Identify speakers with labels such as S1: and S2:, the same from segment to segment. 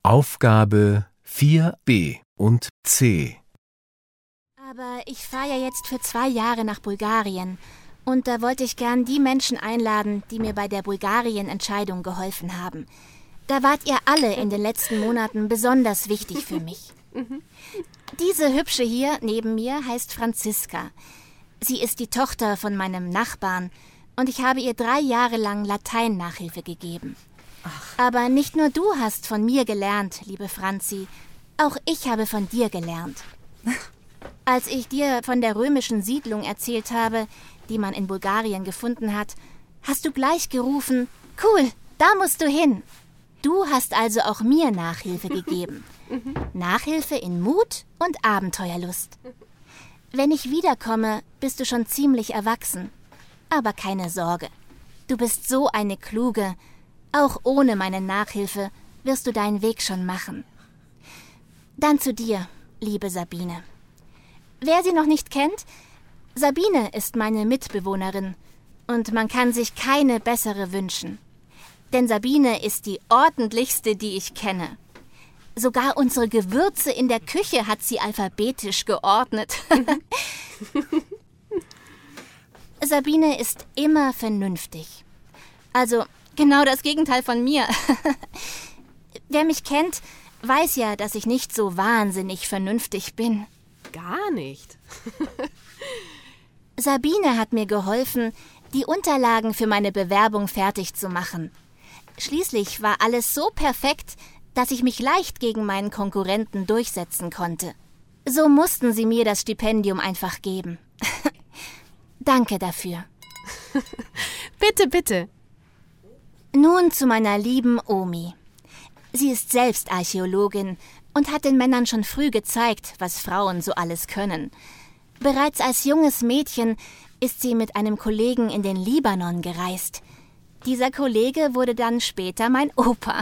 S1: Aufgabe 4b und c.
S2: Aber ich fahre ja jetzt für 2 Jahre nach Bulgarien. Und da wollte ich gern die Menschen einladen, die mir bei der Bulgarien-Entscheidung geholfen haben. Da wart ihr alle in den letzten Monaten besonders wichtig für mich. Diese Hübsche hier neben mir heißt Franziska. Sie ist die Tochter von meinem Nachbarn und ich habe ihr 3 Jahre lang Latein-Nachhilfe gegeben. Aber nicht nur du hast von mir gelernt, liebe Franzi, auch ich habe von dir gelernt. Als ich dir von der römischen Siedlung erzählt habe, die man in Bulgarien gefunden hat, hast du gleich gerufen, cool, da musst du hin. Du hast also auch mir Nachhilfe gegeben. Nachhilfe in Mut und Abenteuerlust. Wenn ich wiederkomme, bist du schon ziemlich erwachsen. Aber keine Sorge, du bist so eine Kluge. Auch ohne meine Nachhilfe wirst du deinen Weg schon machen. Dann zu dir, liebe Sabine. Wer sie noch nicht kennt, Sabine ist meine Mitbewohnerin und man kann sich keine bessere wünschen. Denn Sabine ist die ordentlichste, die ich kenne. Sogar unsere Gewürze in der Küche hat sie alphabetisch geordnet. Sabine ist immer vernünftig. Also genau das Gegenteil von mir. Wer mich kennt, weiß ja, dass ich nicht so wahnsinnig vernünftig bin.
S3: Gar nicht.
S2: Sabine hat mir geholfen, die Unterlagen für meine Bewerbung fertig zu machen. Schließlich war alles so perfekt, dass ich mich leicht gegen meinen Konkurrenten durchsetzen konnte. So mussten sie mir das Stipendium einfach geben. Danke dafür.
S3: Bitte, bitte.
S2: Nun zu meiner lieben Omi. Sie ist selbst Archäologin und hat den Männern schon früh gezeigt, was Frauen so alles können. Bereits als junges Mädchen ist sie mit einem Kollegen in den Libanon gereist. Dieser Kollege wurde dann später mein Opa.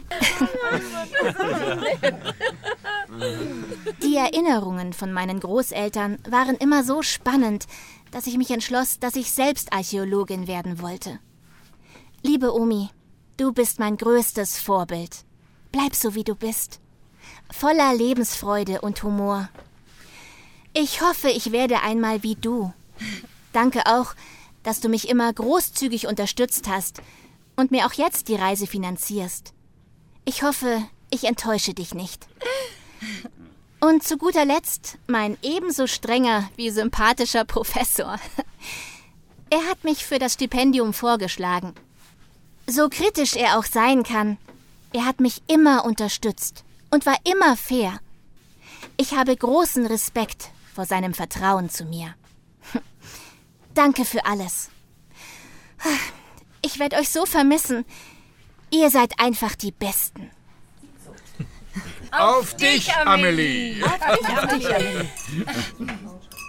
S2: Die Erinnerungen von meinen Großeltern waren immer so spannend, dass ich mich entschloss, dass ich selbst Archäologin werden wollte. Liebe Omi, du bist mein größtes Vorbild. Bleib so, wie du bist. Voller Lebensfreude und Humor. Ich hoffe, ich werde einmal wie du. Danke auch, dass du mich immer großzügig unterstützt hast und mir auch jetzt die Reise finanzierst. Ich hoffe, ich enttäusche dich nicht. Und zu guter Letzt mein ebenso strenger wie sympathischer Professor. Er hat mich für das Stipendium vorgeschlagen. So kritisch er auch sein kann, er hat mich immer unterstützt und war immer fair. Ich habe großen Respekt vor seinem Vertrauen zu mir. Danke für alles. Ich werde euch so vermissen. Ihr seid einfach die Besten.
S4: Auf dich, Amelie!
S3: Auf dich, Amelie!